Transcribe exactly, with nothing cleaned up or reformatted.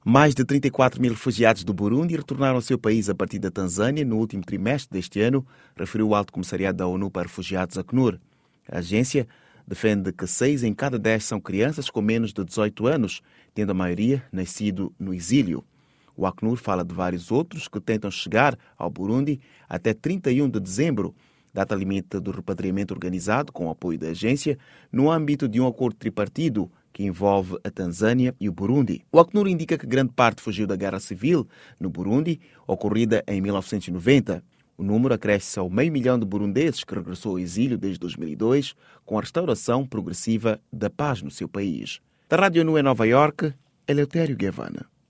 Mais de trinta e quatro mil refugiados do Burundi retornaram ao seu país a partir da Tanzânia no último trimestre deste ano, referiu o Alto Comissariado da ONU para Refugiados, Acnur. A agência defende que seis em cada dez são crianças com menos de dezoito anos, tendo a maioria nascido no exílio. O Acnur fala de vários outros que tentam chegar ao Burundi até trinta e um de dezembro, data limite do repatriamento organizado com o apoio da agência, no âmbito de um acordo tripartido que envolve a Tanzânia e o Burundi. O Acnur indica que grande parte fugiu da guerra civil no Burundi, ocorrida em mil novecentos e noventa. O número acresce ao meio milhão de burundeses que regressou ao exílio desde dois mil e dois, com a restauração progressiva da paz no seu país. Da Rádio ONU em Nova Iorque, Eleutério Guevara.